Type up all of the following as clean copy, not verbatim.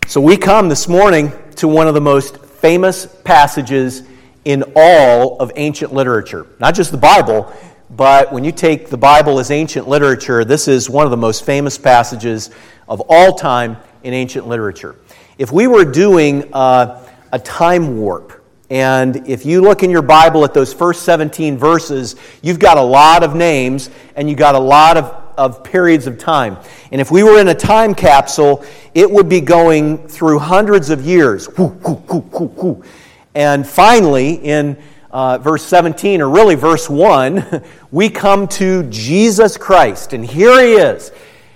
So we come this morning to one of the most famous passages in all of ancient literature. Not just the Bible, but when you take the Bible as ancient literature, this is one of the most famous passages of all time in ancient literature. If we were doing a time warp, and if you look in your Bible at those first 17 verses, you've got a lot of names and you've got a lot of periods of time. And if we were in a time capsule, it would be going through hundreds of years. And finally, in verse 17, or really verse 1, we come to Jesus Christ. And here He is.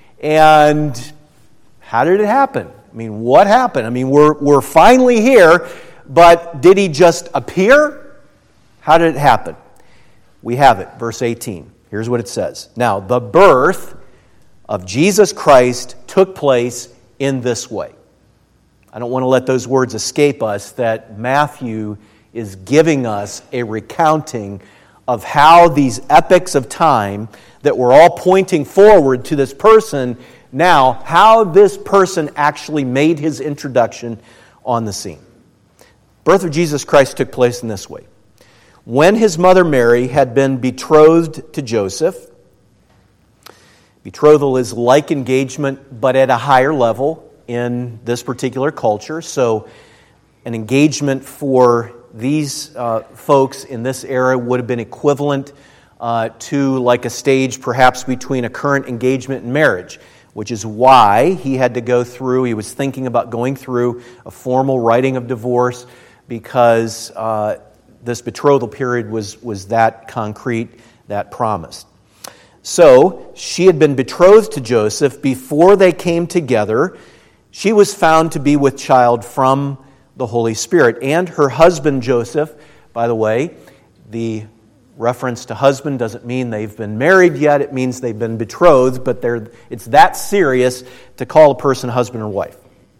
And how did it happen? I mean, what happened? I mean, we're finally here, but did He just appear? How did it happen? We have it, verse 18. Here's what it says. Now, the birth of Jesus Christ took place in this way. I don't want to let those words escape us, that Matthew is giving us a recounting of how these epochs of time that were all pointing forward to this person, now how this person actually made his introduction on the scene. Birth of Jesus Christ took place in this way. When his mother Mary had been betrothed to Joseph, betrothal is like engagement, but at a higher level in this particular culture. So an engagement for these folks in this era would have been equivalent to like a stage perhaps between a current engagement and marriage, which is why he had to go through, he was thinking about going through a formal writing of divorce, because this betrothal period was that concrete, that promised. So, she had been betrothed to Joseph before they came together. She was found to be with child from the Holy Spirit. And her husband Joseph, by the way, the reference to husband doesn't mean they've been married yet, it means they've been betrothed, but it's that serious to call a person husband or wife.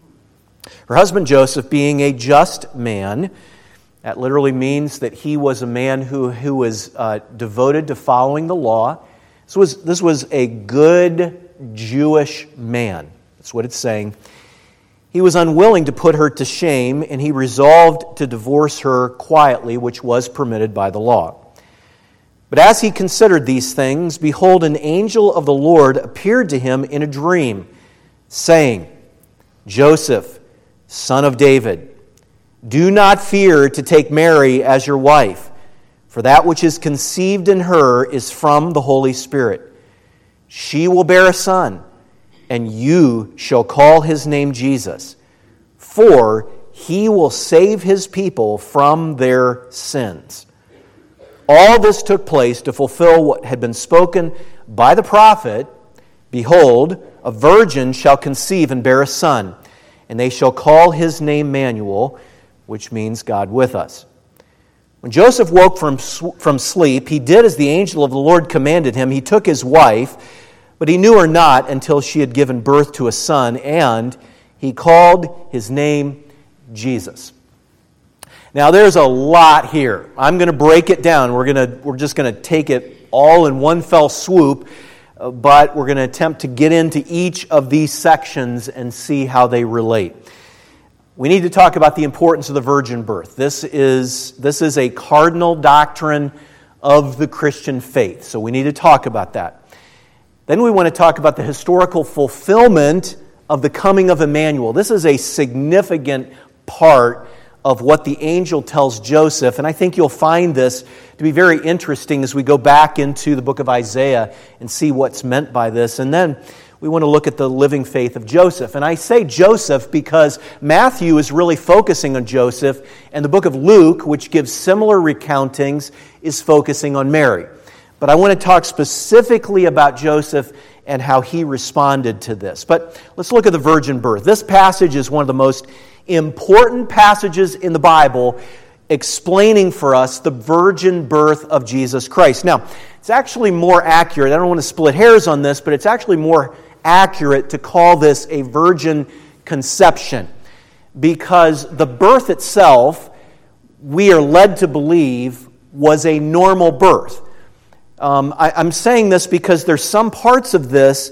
Her husband Joseph, being a just man, that literally means that he was a man who was devoted to following the law. This was a good Jewish man. That's what it's saying. He was unwilling to put her to shame, and he resolved to divorce her quietly, which was permitted by the law. But as he considered these things, behold, an angel of the Lord appeared to him in a dream, saying, Joseph, son of David, do not fear to take Mary as your wife, for that which is conceived in her is from the Holy Spirit. She will bear a son, and you shall call his name Jesus, for he will save his people from their sins. All this took place to fulfill what had been spoken by the prophet. Behold, a virgin shall conceive and bear a son, and they shall call his name Emmanuel, which means God with us. When Joseph woke from sleep, he did as the angel of the Lord commanded him. He took his wife, but he knew her not until she had given birth to a son, and he called his name Jesus. Now, there's a lot here. I'm going to break it down. We're just going to take it all in one fell swoop, but we're going to attempt to get into each of these sections and see how they relate. We need to talk about the importance of the virgin birth. This is a cardinal doctrine of the Christian faith, so we need to talk about that. Then we want to talk about the historical fulfillment of the coming of Emmanuel. This is a significant part of what the angel tells Joseph, and I think you'll find this to be very interesting as we go back into the book of Isaiah and see what's meant by this. And then we want to look at the living faith of Joseph. And I say Joseph because Matthew is really focusing on Joseph, and the book of Luke, which gives similar recountings, is focusing on Mary. But I want to talk specifically about Joseph and how he responded to this. But let's look at the virgin birth. This passage is one of the most important passages in the Bible explaining for us the virgin birth of Jesus Christ. Now, it's actually more accurate. I don't want to split hairs on this, but it's actually more accurate to call this a virgin conception, because the birth itself, we are led to believe, was a normal birth. I'm saying this because there's some parts of this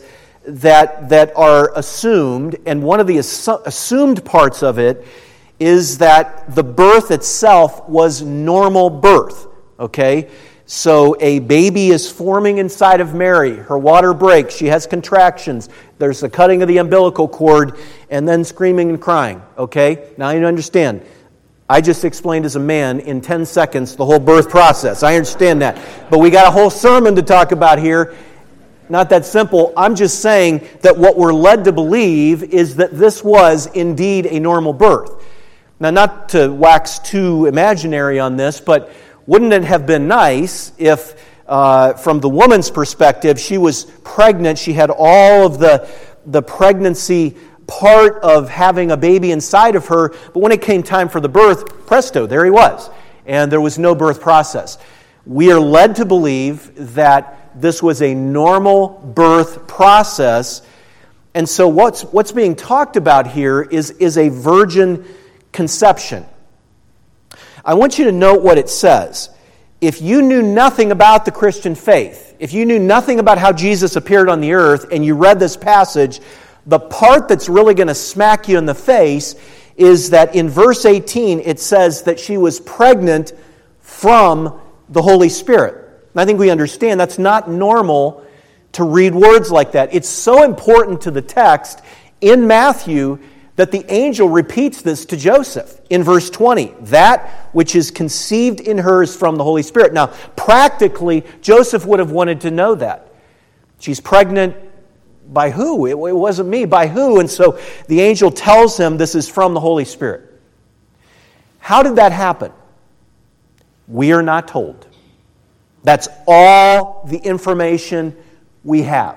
that are assumed, and one of the assumed parts of it is that the birth itself was normal birth, okay? So a baby is forming inside of Mary. Her water breaks. She has contractions. There's the cutting of the umbilical cord and then screaming and crying, okay? Now you understand. I just explained as a man in 10 seconds the whole birth process. I understand that. But we got a whole sermon to talk about here. Not that simple. I'm just saying that what we're led to believe is that this was indeed a normal birth. Now, not to wax too imaginary on this, but wouldn't it have been nice if, from the woman's perspective, she was pregnant, she had all of the pregnancy part of having a baby inside of her, but when it came time for the birth, presto, there he was. And there was no birth process. We are led to believe that this was a normal birth process. And so what's being talked about here is a virgin conception. I want you to note what it says. If you knew nothing about the Christian faith, if you knew nothing about how Jesus appeared on the earth, and you read this passage, the part that's really going to smack you in the face is that in verse 18 it says that she was pregnant from the Holy Spirit. And I think we understand that's not normal to read words like that. It's so important to the text in Matthew that the angel repeats this to Joseph in verse 20. That which is conceived in her is from the Holy Spirit. Now, practically, Joseph would have wanted to know that. She's pregnant by who? It wasn't me. By who? And so the angel tells him this is from the Holy Spirit. How did that happen? We are not told. That's all the information we have.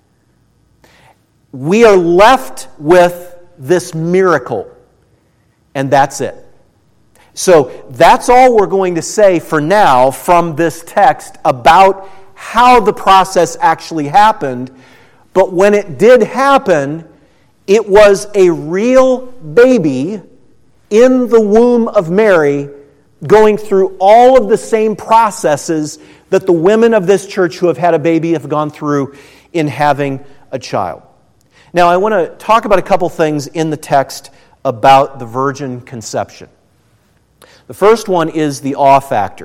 We are left with this miracle, and that's it. So that's all we're going to say for now from this text about how the process actually happened. But when it did happen, it was a real baby in the womb of Mary going through all of the same processes that the women of this church who have had a baby have gone through in having a child. Now, I want to talk about a couple things in the text about the virgin conception. The first one is the awe factor.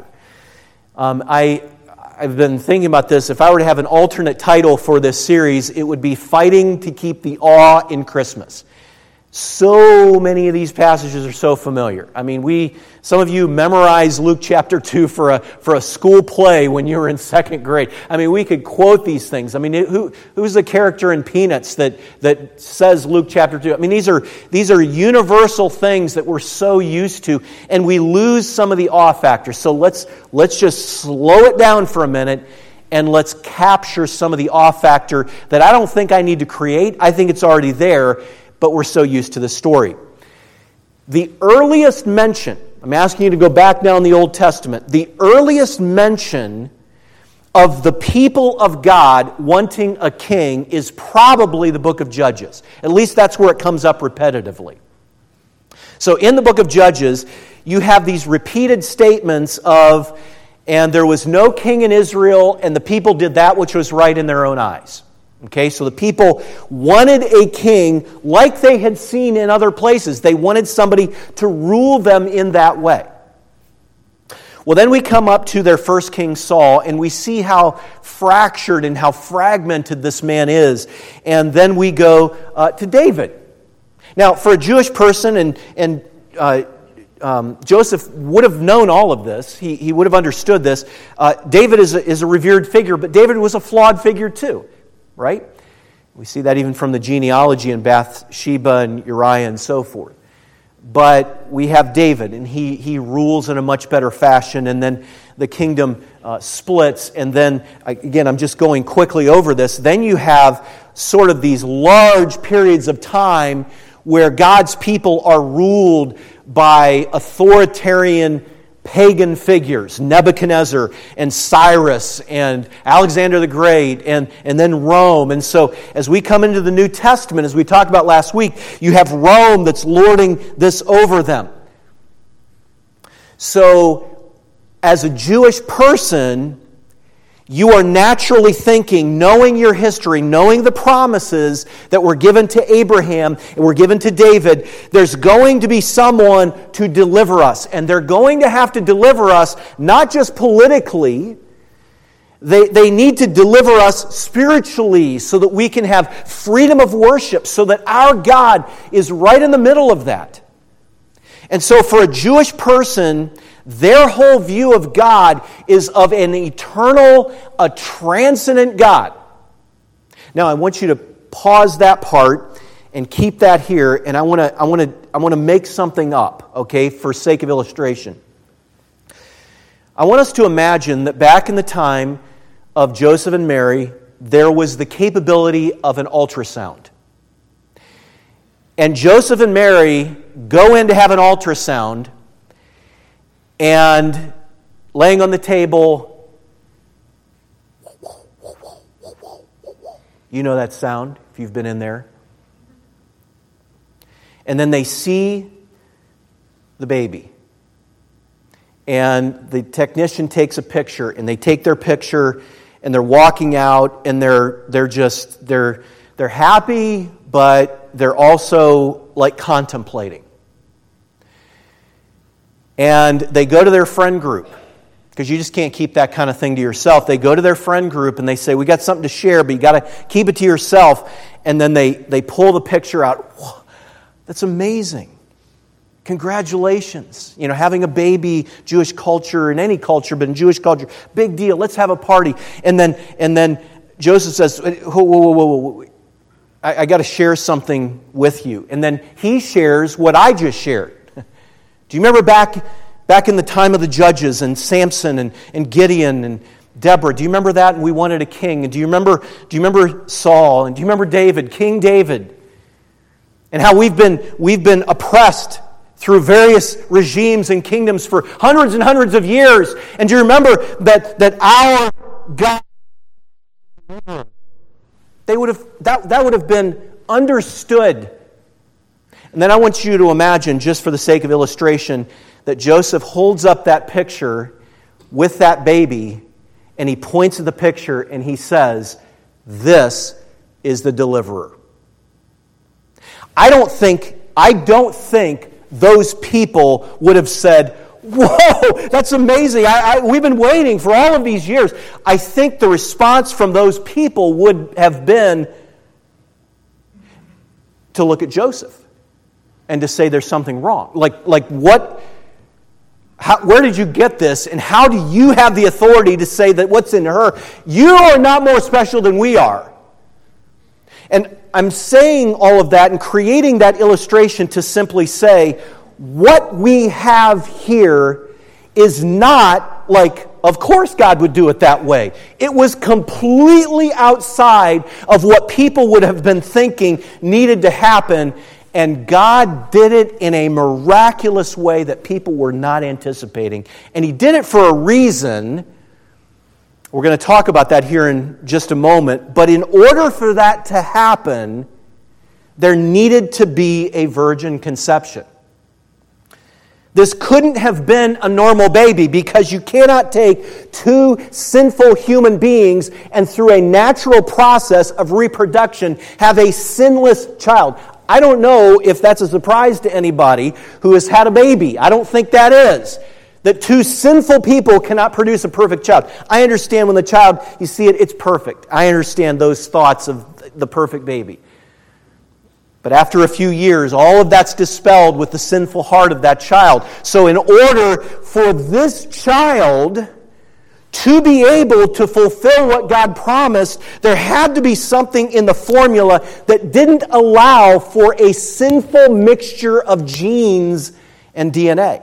I've been thinking about this. If I were to have an alternate title for this series, it would be Fighting to Keep the Awe in Christmas. So many of these passages are so familiar. I mean, some of you memorized Luke chapter 2 for a school play when you were in second grade. I mean, we could quote these things. I mean, who's the character in Peanuts that says Luke chapter 2? I mean, these are universal things that we're so used to, and we lose some of the awe factor. So let's just slow it down for a minute, and let's capture some of the awe factor that I don't think I need to create. I think it's already there, but we're so used to the story. The earliest mention, I'm asking you to go back now in the Old Testament, the earliest mention of the people of God wanting a king is probably the book of Judges. At least that's where it comes up repetitively. So in the book of Judges, you have these repeated statements of, and there was no king in Israel, and the people did that which was right in their own eyes. Okay, so the people wanted a king like they had seen in other places. They wanted somebody to rule them in that way. Well, then we come up to their first king, Saul, and we see how fractured and how fragmented this man is. And then we go to David. Now, for a Jewish person, and Joseph would have known all of this. He would have understood this. David is a revered figure, but David was a flawed figure too. Right? We see that even from the genealogy in Bathsheba and Uriah and so forth. But we have David, and he rules in a much better fashion, and then the kingdom splits, and then, again, I'm just going quickly over this, then you have sort of these large periods of time where God's people are ruled by authoritarian pagan figures, Nebuchadnezzar and Cyrus and Alexander the Great and then Rome. And so as we come into the New Testament, as we talked about last week, you have Rome that's lording this over them. So as a Jewish person, you are naturally thinking, knowing your history, knowing the promises that were given to Abraham and were given to David, there's going to be someone to deliver us. And they're going to have to deliver us not just politically, they need to deliver us spiritually so that we can have freedom of worship, so that our God is right in the middle of that. And so for a Jewish person, their whole view of God is of an eternal, a transcendent God. Now, I want you to pause that part and keep that here, and I want to make something up, okay, for sake of illustration. I want us to imagine that back in the time of Joseph and Mary, there was the capability of an ultrasound. And Joseph and Mary go in to have an ultrasound, and laying on the table, you know that sound if you've been in there. And then they see the baby. And the technician takes a picture, and they take their picture, and they're walking out, and they're happy, but they're also like contemplating. And they go to their friend group, because you just can't keep that kind of thing to yourself. They go to their friend group and they say, we got something to share, but you got to keep it to yourself. And then they pull the picture out. Whoa, that's amazing. Congratulations. You know, having a baby, Jewish culture, in any culture, but in Jewish culture, big deal. Let's have a party. And then Joseph says, whoa. I got to share something with you. And then he shares what I just shared. Do you remember back in the time of the judges and Samson and Gideon and Deborah? Do you remember that? And we wanted a king. And do you remember Saul? And do you remember David, King David? And how we've been oppressed through various regimes and kingdoms for hundreds and hundreds of years. And do you remember that our God, that would have been understood. And then I want you to imagine, just for the sake of illustration, that Joseph holds up that picture with that baby, and he points at the picture and he says, "This is the deliverer." I don't think those people would have said, "Whoa, that's amazing. We've been waiting for all of these years." I think the response from those people would have been to look at Joseph and to say there's something wrong. Like what? Where did you get this? And how do you have the authority to say that what's in her? You are not more special than we are. And I'm saying all of that and creating that illustration to simply say, what we have here is not like, of course God would do it that way. It was completely outside of what people would have been thinking needed to happen. And God did it in a miraculous way that people were not anticipating. And He did it for a reason. We're going to talk about that here in just a moment. But in order for that to happen, there needed to be a virgin conception. This couldn't have been a normal baby, because you cannot take two sinful human beings and through a natural process of reproduction have a sinless child. I don't know if that's a surprise to anybody who has had a baby. I don't think that is. That two sinful people cannot produce a perfect child. I understand when the child, you see it, it's perfect. I understand those thoughts of the perfect baby. But after a few years, all of that's dispelled with the sinful heart of that child. So in order for this child to be able to fulfill what God promised, there had to be something in the formula that didn't allow for a sinful mixture of genes and DNA.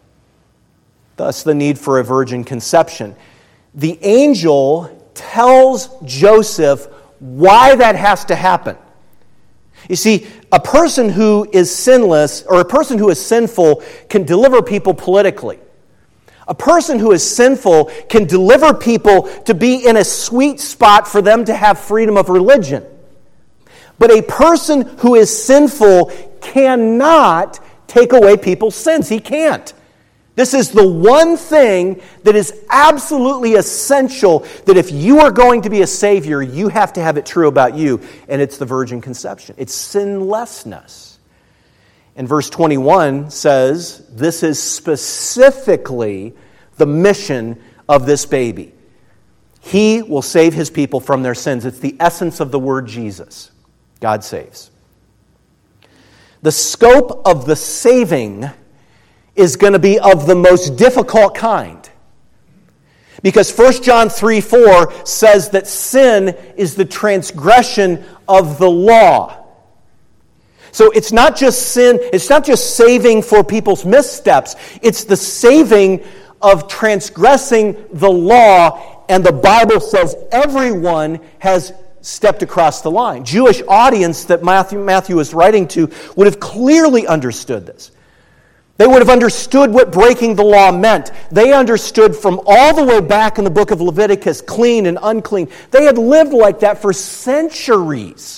Thus, the need for a virgin conception. The angel tells Joseph why that has to happen. You see, a person who is sinless, or a person who is sinful, can deliver people politically. A person who is sinful can deliver people to be in a sweet spot for them to have freedom of religion. But a person who is sinful cannot take away people's sins. He can't. This is the one thing that is absolutely essential, that if you are going to be a Savior, you have to have it true about you, and it's the virgin conception. It's sinlessness. And verse 21 says, this is specifically the mission of this baby. He will save his people from their sins. It's the essence of the word Jesus. God saves. The scope of the saving is going to be of the most difficult kind. Because 1 John 3:4 says that sin is the transgression of the law. So it's not just sin, it's not just saving for people's missteps, it's the saving of transgressing the law, and the Bible says everyone has stepped across the line. Jewish audience that Matthew is writing to would have clearly understood this. They would have understood what breaking the law meant. They understood from all the way back in the book of Leviticus, clean and unclean. They had lived like that for centuries.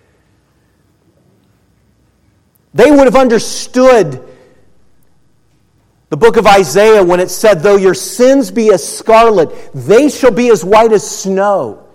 They would have understood the book of Isaiah when it said, though your sins be as scarlet, they shall be as white as snow.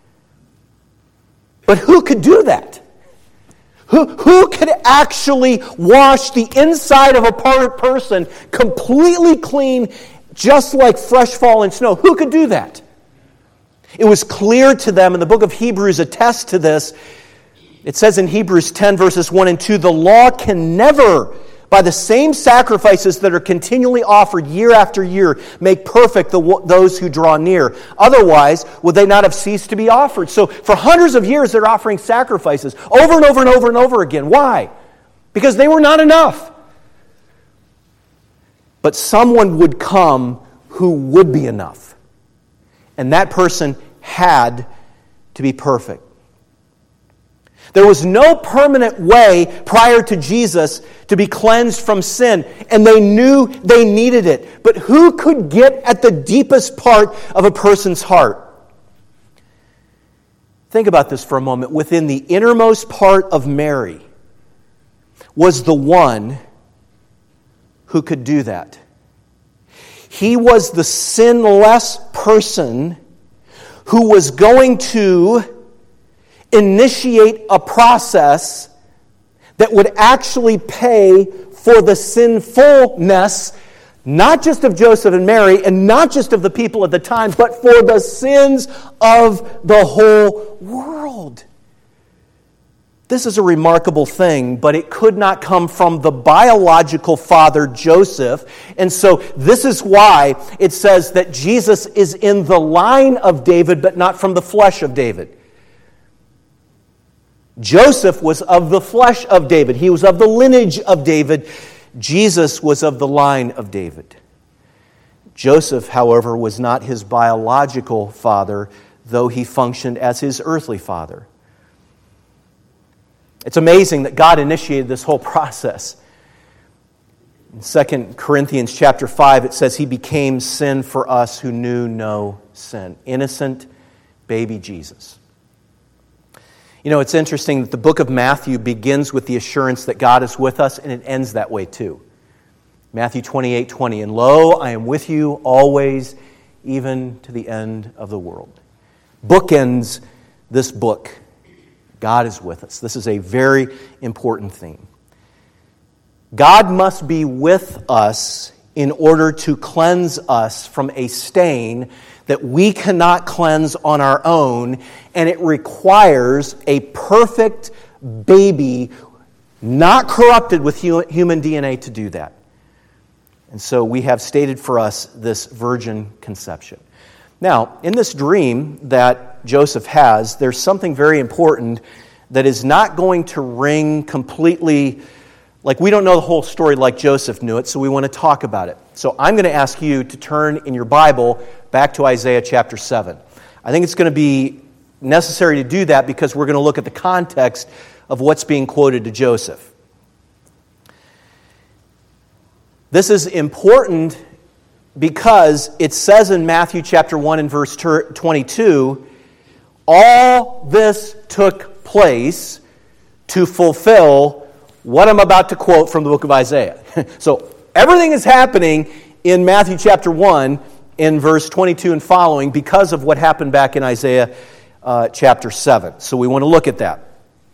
But who could do that? Who could actually wash the inside of a person completely clean, just like fresh fallen snow? Who could do that? It was clear to them, and the book of Hebrews attests to this. It says in Hebrews 10, verses 1 and 2, the law can never, by the same sacrifices that are continually offered year after year, make perfect those who draw near. Otherwise, would they not have ceased to be offered? So for hundreds of years, they're offering sacrifices over and over and over and over again. Why? Because they were not enough. But someone would come who would be enough. And that person had to be perfect. There was no permanent way prior to Jesus to be cleansed from sin, and they knew they needed it. But who could get at the deepest part of a person's heart? Think about this for a moment. Within the innermost part of Mary was the one who could do that. He was the sinless person who was going to initiate a process that would actually pay for the sinfulness, not just of Joseph and Mary, and not just of the people at the time, but for the sins of the whole world. This is a remarkable thing, but it could not come from the biological father, Joseph. And so this is why it says that Jesus is in the line of David, but not from the flesh of David. Joseph was of the flesh of David. He was of the lineage of David. Jesus was of the line of David. Joseph, however, was not his biological father, though he functioned as his earthly father. It's amazing that God initiated this whole process. In 2 Corinthians chapter 5, it says, He became sin for us who knew no sin. Innocent baby Jesus. You know, it's interesting that the book of Matthew begins with the assurance that God is with us, and it ends that way too. Matthew 28:20, and lo, I am with you always, even to the end of the world. Bookends this book. God is with us. This is a very important thing. God must be with us in order to cleanse us from a stain that we cannot cleanse on our own, and it requires a perfect baby, not corrupted with human DNA, to do that. And so we have stated for us this virgin conception. Now, in this dream that Joseph has, there's something very important that is not going to ring completely, like we don't know the whole story like Joseph knew it, so we want to talk about it. So I'm going to ask you to turn in your Bible back to Isaiah chapter 7. I think it's going to be necessary to do that because we're going to look at the context of what's being quoted to Joseph. This is important because it says in Matthew chapter 1 and verse 22, all this took place to fulfill what I'm about to quote from the book of Isaiah. So everything is happening in Matthew chapter 1, in verse 22 and following, because of what happened back in Isaiah chapter 7. So we want to look at that.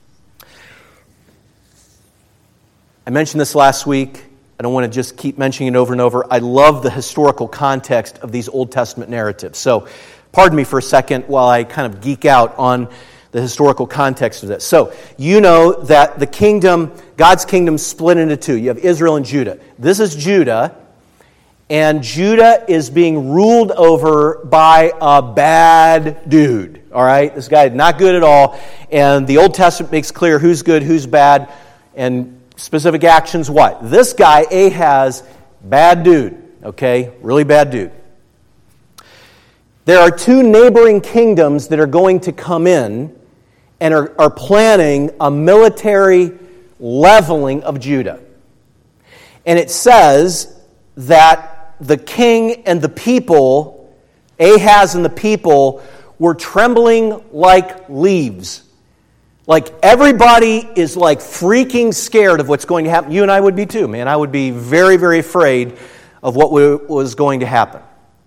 I mentioned this last week. I don't want to just keep mentioning it over and over. I love the historical context of these Old Testament narratives. So pardon me for a second while I kind of geek out on the historical context of this. So you know that the kingdom, God's kingdom, split into two. You have Israel and Judah. This is Judah, and Judah is being ruled over by a bad dude. All right? This guy is not good at all. And the Old Testament makes clear who's good, who's bad, and specific actions what? This guy, Ahaz, bad dude. Okay? Really bad dude. There are two neighboring kingdoms that are going to come in and are planning a military leveling of Judah. And it says that the king and the people, Ahaz and the people, were trembling like leaves. Like everybody is like freaking scared of what's going to happen. You and I would be too, man. I would be very, very afraid of what was going to happen.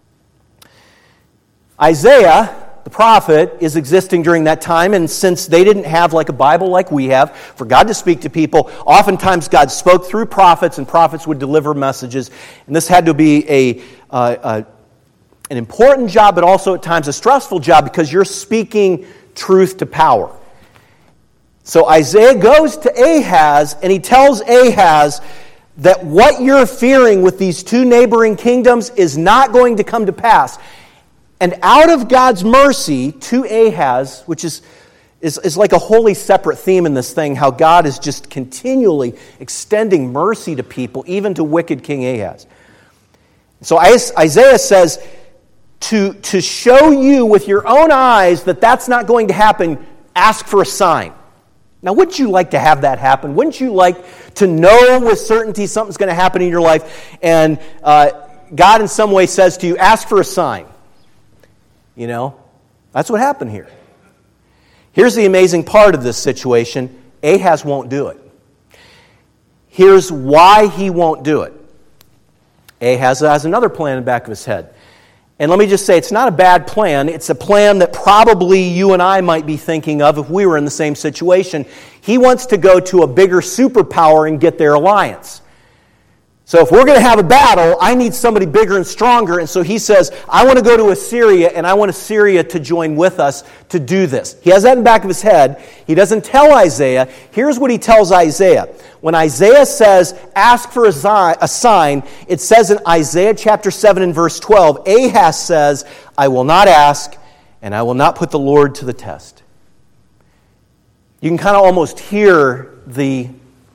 Isaiah, the prophet, is existing during that time, and since they didn't have like a Bible like we have for God to speak to people, oftentimes God spoke through prophets, and prophets would deliver messages. And this had to be an important job, but also at times a stressful job because you're speaking truth to power. So Isaiah goes to Ahaz, and he tells Ahaz that what you're fearing with these two neighboring kingdoms is not going to come to pass. And out of God's mercy to Ahaz, which is like a wholly separate theme in this thing, how God is just continually extending mercy to people, even to wicked King Ahaz. So Isaiah says, to show you with your own eyes that that's not going to happen, ask for a sign. Now, wouldn't you like to have that happen? Wouldn't you like to know with certainty something's going to happen in your life, and God in some way says to you, ask for a sign? You know, that's what happened here. Here's the amazing part of this situation. Ahaz won't do it. Here's why he won't do it. Ahaz has another plan in the back of his head. And let me just say, it's not a bad plan. It's a plan that probably you and I might be thinking of if we were in the same situation. He wants to go to a bigger superpower and get their alliance. So if we're going to have a battle, I need somebody bigger and stronger. And so he says, I want to go to Assyria, and I want Assyria to join with us to do this. He has that in the back of his head. He doesn't tell Isaiah. Here's what he tells Isaiah. When Isaiah says, ask for a sign, it says in Isaiah chapter 7 and verse 12, Ahaz says, I will not ask, and I will not put the Lord to the test. You can kind of almost hear the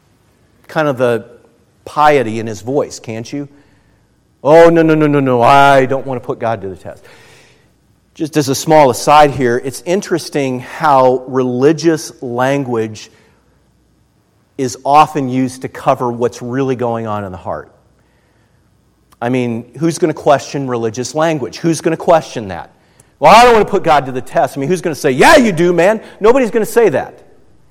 piety in his voice, can't you? Oh, no, I don't want to put God to the test. Just as a small aside here, it's interesting how religious language is often used to cover what's really going on in the heart. I mean, who's going to question religious language? Who's going to question that? Well, I don't want to put God to the test. I mean, who's going to say, yeah, you do, man? Nobody's going to say that.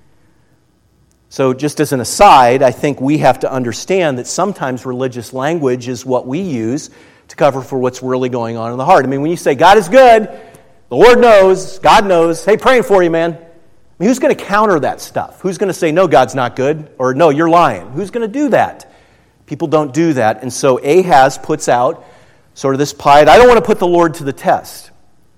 So just as an aside, I think we have to understand that sometimes religious language is what we use to cover for what's really going on in the heart. I mean, when you say, God is good, the Lord knows, God knows, hey, praying for you, man. I mean, who's going to counter that stuff? Who's going to say, no, God's not good? Or, no, you're lying? Who's going to do that? People don't do that. And so Ahaz puts out sort of this piety, I don't want to put the Lord to the test.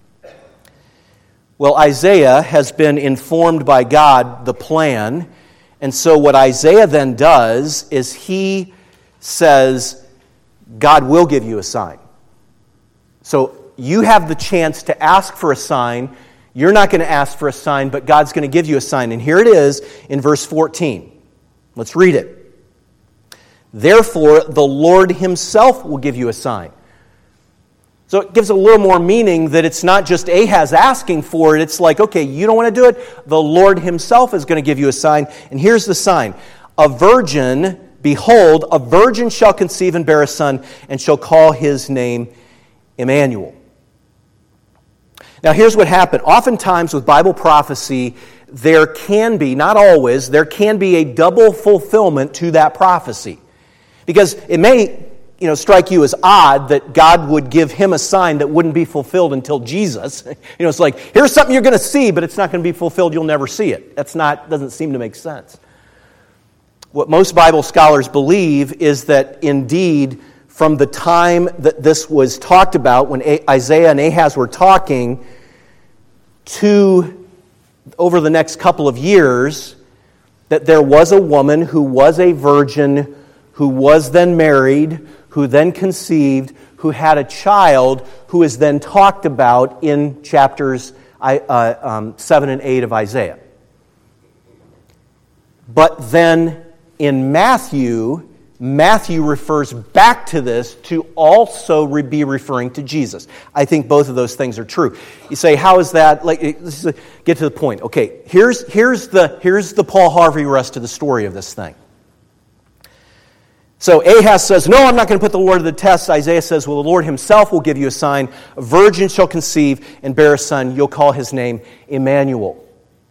Well, Isaiah has been informed by God the plan. And so what Isaiah then does is he says, God will give you a sign. So you have the chance to ask for a sign. You're not going to ask for a sign, but God's going to give you a sign. And here it is in verse 14. Let's read it. Therefore, the Lord himself will give you a sign. So it gives a little more meaning that it's not just Ahaz asking for it. It's like, okay, you don't want to do it? The Lord himself is going to give you a sign. And here's the sign. Behold, a virgin shall conceive and bear a son, and shall call his name Emmanuel. Now here's what happened. Oftentimes with Bible prophecy, there can be, not always, there can be a double fulfillment to that prophecy. Because it may strike you as odd that God would give him a sign that wouldn't be fulfilled until Jesus. It's like, here's something you're going to see, but it's not going to be fulfilled. You'll never see it. Doesn't seem to make sense. What most Bible scholars believe is that indeed, from the time that this was talked about, when Isaiah and Ahaz were talking, to over the next couple of years, that there was a woman who was a virgin, who was then married, who then conceived, who had a child, who is then talked about in chapters 7 and 8 of Isaiah. But then in Matthew refers back to this to also be referring to Jesus. I think both of those things are true. You say, how is that? Let's get to the point. Okay, here's the Paul Harvey rest of the story of this thing. So Ahaz says, no, I'm not going to put the Lord to the test. Isaiah says, well, the Lord himself will give you a sign. A virgin shall conceive and bear a son. You'll call his name Emmanuel.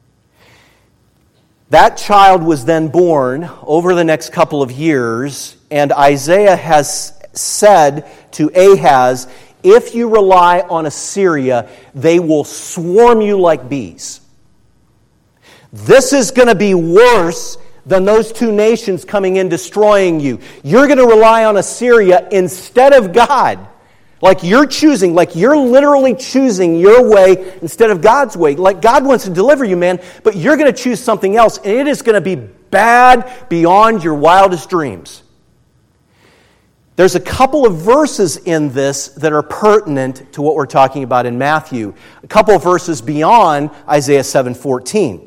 That child was then born over the next couple of years, and Isaiah has said to Ahaz, if you rely on Assyria, they will swarm you like bees. This is going to be worse than those two nations coming in destroying you. You're going to rely on Assyria instead of God. Like you're literally choosing your way instead of God's way. Like God wants to deliver you, man, but you're going to choose something else, and it is going to be bad beyond your wildest dreams. There's a couple of verses in this that are pertinent to what we're talking about in Matthew. A couple of verses beyond Isaiah 7:14.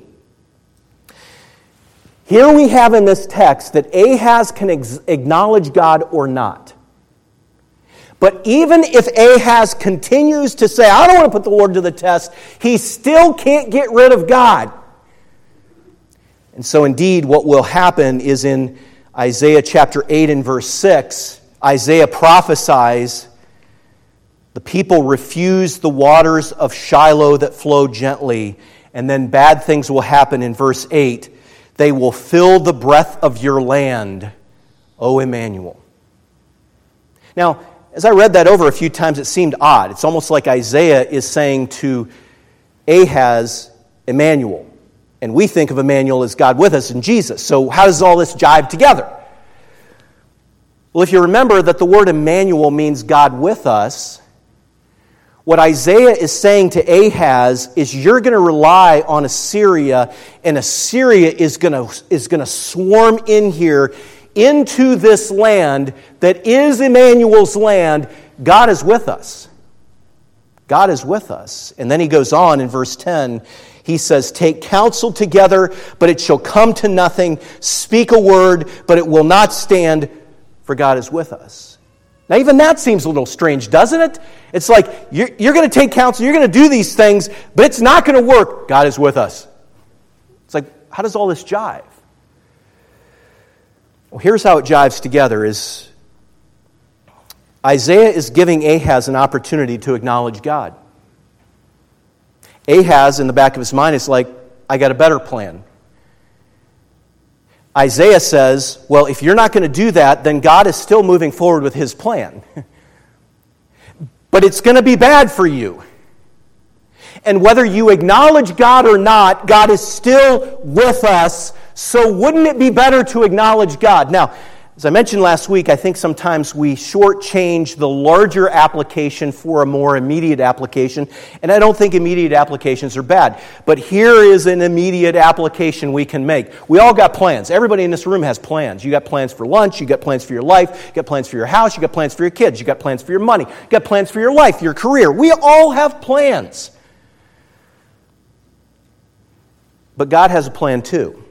Here we have in this text that Ahaz can acknowledge God or not. But even if Ahaz continues to say, I don't want to put the Lord to the test, he still can't get rid of God. And so indeed what will happen is in Isaiah chapter 8 and verse 6, Isaiah prophesies, the people refuse the waters of Shiloh that flow gently, and then bad things will happen in verse 8. They will fill the breadth of your land, O Emmanuel. Now, as I read that over a few times, it seemed odd. It's almost like Isaiah is saying to Ahaz, Emmanuel. And we think of Emmanuel as God with us in Jesus. So how does all this jive together? Well, if you remember that the word Emmanuel means God with us, what Isaiah is saying to Ahaz is you're going to rely on Assyria, and Assyria is going to swarm in here into this land that is Emmanuel's land. God is with us. God is with us. And then he goes on in verse 10, he says, take counsel together, but it shall come to nothing. Speak a word, but it will not stand, for God is with us. Now, even that seems a little strange, doesn't it? It's like, you're going to take counsel, you're going to do these things, but it's not going to work. God is with us. It's like, how does all this jive? Well, here's how it jives together is Isaiah is giving Ahaz an opportunity to acknowledge God. Ahaz, in the back of his mind, is like, I got a better plan. Isaiah says, well, if you're not going to do that, then God is still moving forward with his plan. But it's going to be bad for you. And whether you acknowledge God or not, God is still with us. So wouldn't it be better to acknowledge God? Now, as I mentioned last week, I think sometimes we shortchange the larger application for a more immediate application. And I don't think immediate applications are bad. But here is an immediate application we can make. We all got plans. Everybody in this room has plans. You got plans for lunch. You got plans for your life. You got plans for your house. You got plans for your kids. You got plans for your money. You got plans for your life, your career. We all have plans. But God has a plan too.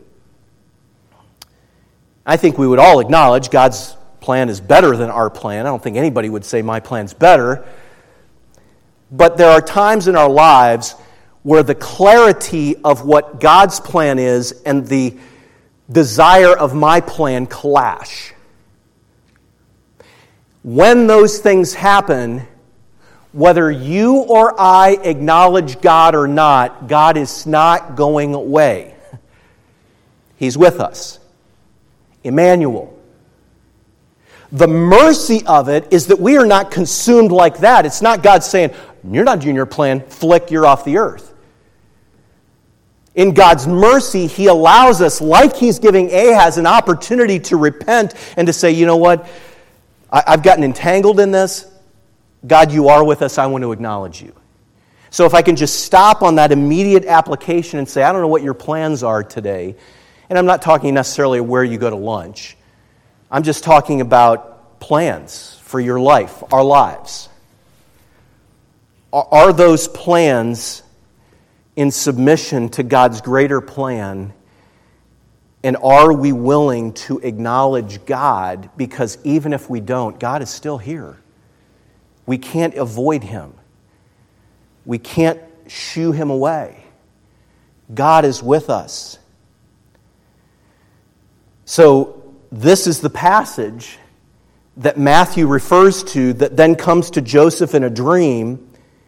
I think we would all acknowledge God's plan is better than our plan. I don't think anybody would say my plan's better. But there are times in our lives where the clarity of what God's plan is and the desire of my plan clash. When those things happen, whether you or I acknowledge God or not, God is not going away. He's with us. Emmanuel. The mercy of it is that we are not consumed like that. It's not God saying, you're not doing your plan, flick, you're off the earth. In God's mercy, He allows us, like He's giving Ahaz an opportunity to repent and to say, you know what, I've gotten entangled in this. God, you are with us. I want to acknowledge you. So if I can just stop on that immediate application and say, I don't know what your plans are today, and I'm not talking necessarily where you go to lunch. I'm just talking about plans for your life, our lives. Are those plans in submission to God's greater plan? And are we willing to acknowledge God? Because even if we don't, God is still here. We can't avoid Him. We can't shoo Him away. God is with us. So this is the passage that Matthew refers to that then comes to Joseph in a dream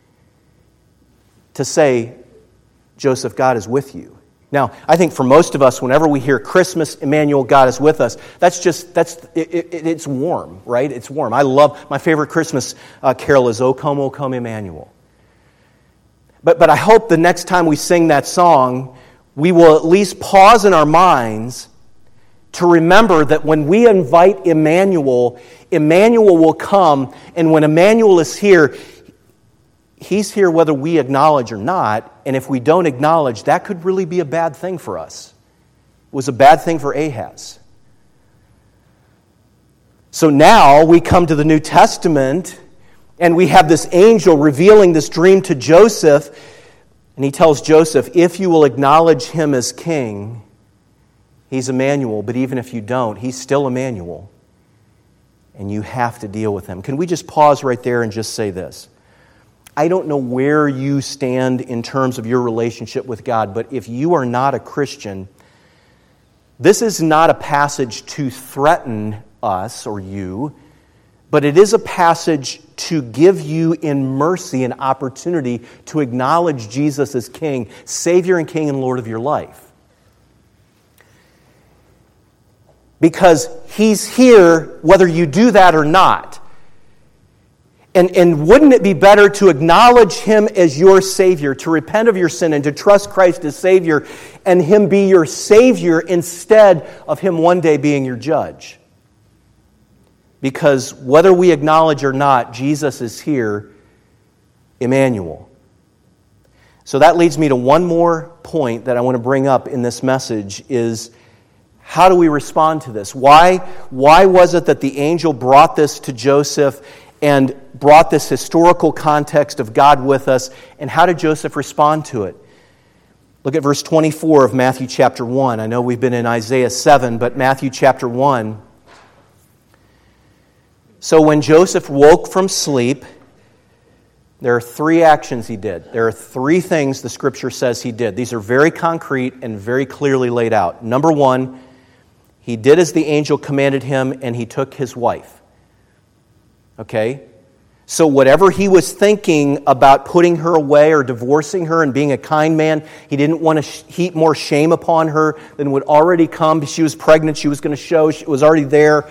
to say, Joseph, God is with you. Now, I think for most of us, whenever we hear Christmas, Emmanuel, God is with us, it's warm, right? It's warm. My favorite Christmas carol is O Come, Emmanuel. But I hope the next time we sing that song, we will at least pause in our minds to remember that when we invite Emmanuel, Emmanuel will come, and when Emmanuel is here, He's here whether we acknowledge or not, and if we don't acknowledge, that could really be a bad thing for us. It was a bad thing for Ahaz. So now we come to the New Testament, and we have this angel revealing this dream to Joseph, and he tells Joseph, if you will acknowledge him as king, he's Emmanuel, but even if you don't, he's still Emmanuel, and you have to deal with him. Can we just pause right there and just say this? I don't know where you stand in terms of your relationship with God, but if you are not a Christian, this is not a passage to threaten us or you, but it is a passage to give you in mercy an opportunity to acknowledge Jesus as King, Savior and King and Lord of your life. Because He's here whether you do that or not. And wouldn't it be better to acknowledge Him as your Savior, to repent of your sin and to trust Christ as Savior, and Him be your Savior instead of Him one day being your judge? Because whether we acknowledge or not, Jesus is here, Emmanuel. So that leads me to one more point that I want to bring up in this message is, how do we respond to this? Why was it that the angel brought this to Joseph and brought this historical context of God with us, and how did Joseph respond to it? Look at verse 24 of Matthew chapter 1. I know we've been in Isaiah 7, but Matthew chapter 1. So when Joseph woke from sleep, there are 3 actions he did. There are 3 things the Scripture says he did. These are very concrete and very clearly laid out. Number 1, he did as the angel commanded him, and he took his wife. Okay? So whatever he was thinking about putting her away or divorcing her and being a kind man, he didn't want to heap more shame upon her than would already come. She was pregnant. She was going to show. She was already there.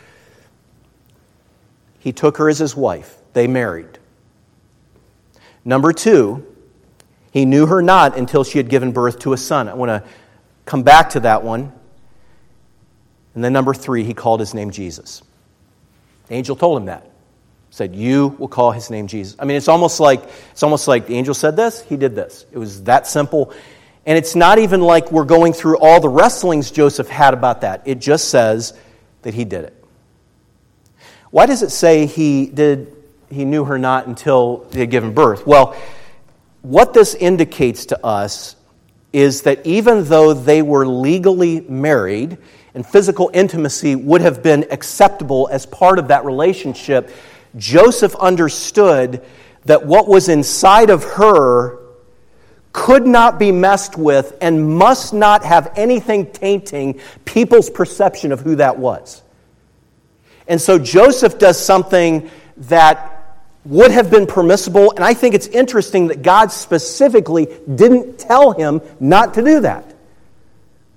He took her as his wife. They married. Number 2, he knew her not until she had given birth to a son. I want to come back to that one. And then number 3, he called his name Jesus. The angel told him that. Said, you will call his name Jesus. I mean, it's almost like the angel said this, he did this. It was that simple. And it's not even like we're going through all the wrestlings Joseph had about that. It just says that he did it. Why does it say he knew her not until he had given birth? Well, what this indicates to us is that even though they were legally married and physical intimacy would have been acceptable as part of that relationship, Joseph understood that what was inside of her could not be messed with and must not have anything tainting people's perception of who that was. And so Joseph does something that would have been permissible, and I think it's interesting that God specifically didn't tell him not to do that.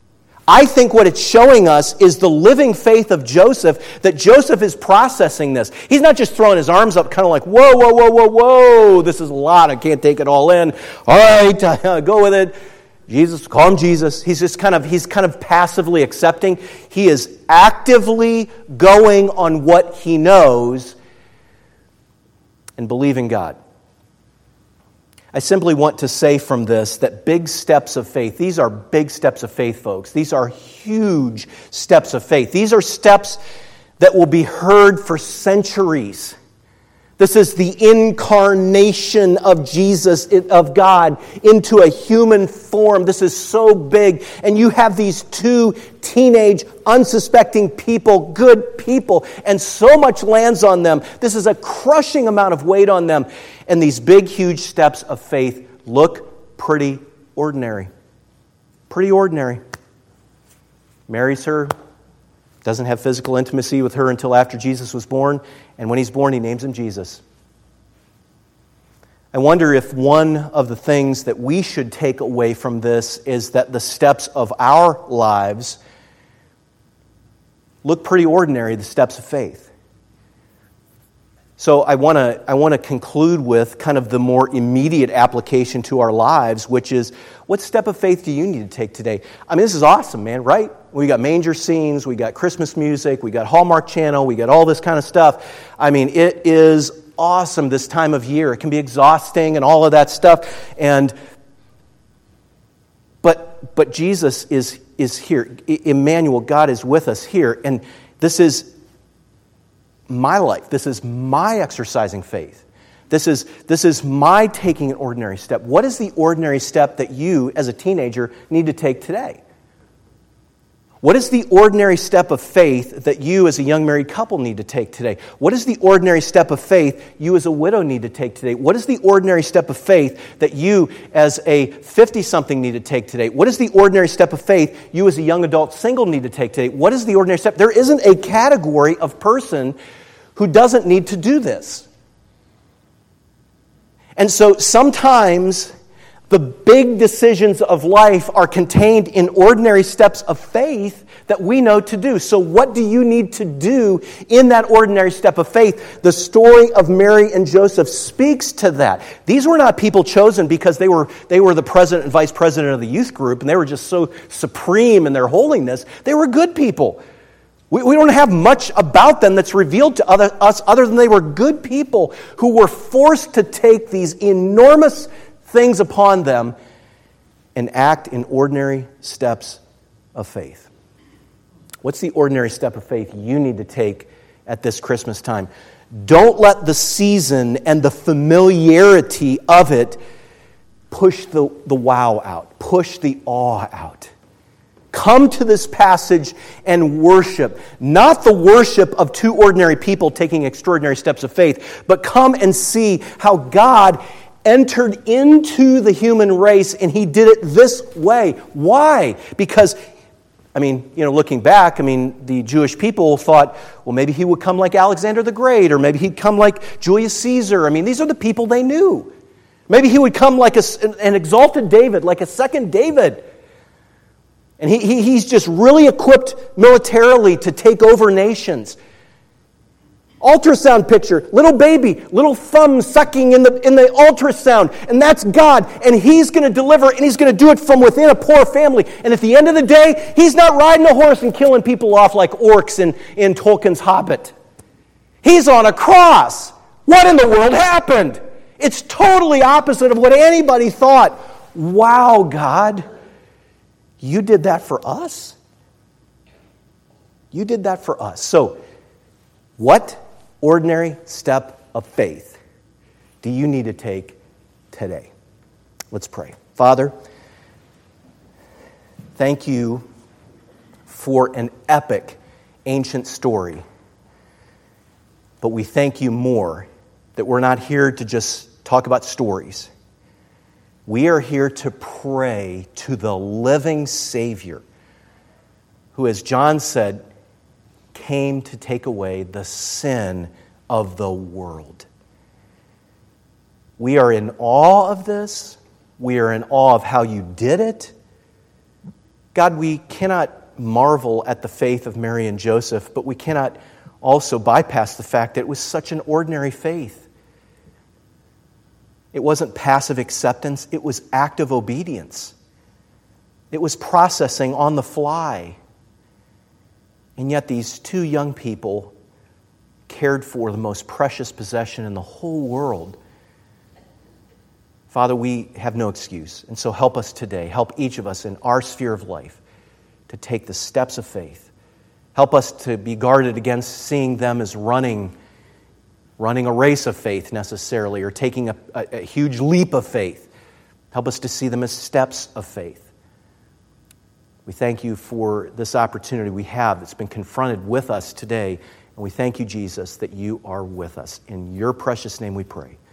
I think what it's showing us is the living faith of Joseph, that Joseph is processing this. He's not just throwing his arms up kind of like, whoa, whoa, whoa, whoa, whoa, this is a lot, I can't take it all in. All right, go with it. Jesus, call him Jesus. He's kind of passively accepting. He is actively going on what he knows and believing God. I simply want to say from this that big steps of faith, these are big steps of faith, folks. These are huge steps of faith. These are steps that will be heard for centuries. This is the incarnation of Jesus, of God, into a human form. This is so big. And you have these two teenage, unsuspecting people, good people, and so much lands on them. This is a crushing amount of weight on them. And these big, huge steps of faith look pretty ordinary. Pretty ordinary. Marries her, doesn't have physical intimacy with her until after Jesus was born. And when he's born, he names him Jesus. I wonder if one of the things that we should take away from this is that the steps of our lives look pretty ordinary, the steps of faith. So I want to conclude with kind of the more immediate application to our lives, which is, what step of faith do you need to take today? I mean, this is awesome, man, right? We got manger scenes, we got Christmas music, we got Hallmark Channel, we got all this kind of stuff. I mean, it is awesome this time of year. It can be exhausting and all of that stuff. But Jesus is here. Emmanuel, God is with us here. And this is my life. This is my exercising faith. This is my taking an ordinary step. What is the ordinary step that you, as a teenager, need to take today? What is the ordinary step of faith that you, as a young married couple, need to take today? What is the ordinary step of faith you, as a widow, need to take today? What is the ordinary step of faith that you, as a 50-something, need to take today? What is the ordinary step of faith you, as a young adult single, need to take today? What is the ordinary step? There isn't a category of person who doesn't need to do this. And so sometimes the big decisions of life are contained in ordinary steps of faith that we know to do. So what do you need to do in that ordinary step of faith? The story of Mary and Joseph speaks to that. These were not people chosen because they were the president and vice president of the youth group and they were just so supreme in their holiness. They were good people. We don't have much about them that's revealed to us other than they were good people who were forced to take these enormous things upon them and act in ordinary steps of faith. What's the ordinary step of faith you need to take at this Christmas time? Don't let the season and the familiarity of it push the wow out, push the awe out. Come to this passage and worship. Not the worship of two ordinary people taking extraordinary steps of faith, but come and see how God entered into the human race and he did it this way. Why? Because, looking back, the Jewish people thought, well, maybe he would come like Alexander the Great, or maybe he'd come like Julius Caesar. These are the people they knew. Maybe he would come like an exalted David, like a second David. And he's just really equipped militarily to take over nations. Ultrasound picture, little baby, little thumb sucking in the ultrasound, and that's God, and he's going to deliver, and he's going to do it from within a poor family. And at the end of the day, he's not riding a horse and killing people off like orcs in Tolkien's Hobbit. He's on a cross. What in the world happened? It's totally opposite of what anybody thought. Wow, God. You did that for us? You did that for us. So, what ordinary step of faith do you need to take today? Let's pray. Father, thank you for an epic ancient story. But we thank you more that we're not here to just talk about stories. We are here to pray to the living Savior who, as John said, came to take away the sin of the world. We are in awe of this. We are in awe of how you did it. God, we cannot marvel at the faith of Mary and Joseph, but we cannot also bypass the fact that it was such an ordinary faith. It wasn't passive acceptance, it was active obedience. It was processing on the fly. And yet these two young people cared for the most precious possession in the whole world. Father, we have no excuse. And so help us today. Help each of us in our sphere of life to take the steps of faith. Help us to be guarded against seeing them as running a race of faith necessarily, or taking a huge leap of faith. Help us to see them as steps of faith. We thank you for this opportunity we have that's been confronted with us today. And we thank you, Jesus, that you are with us. In your precious name we pray.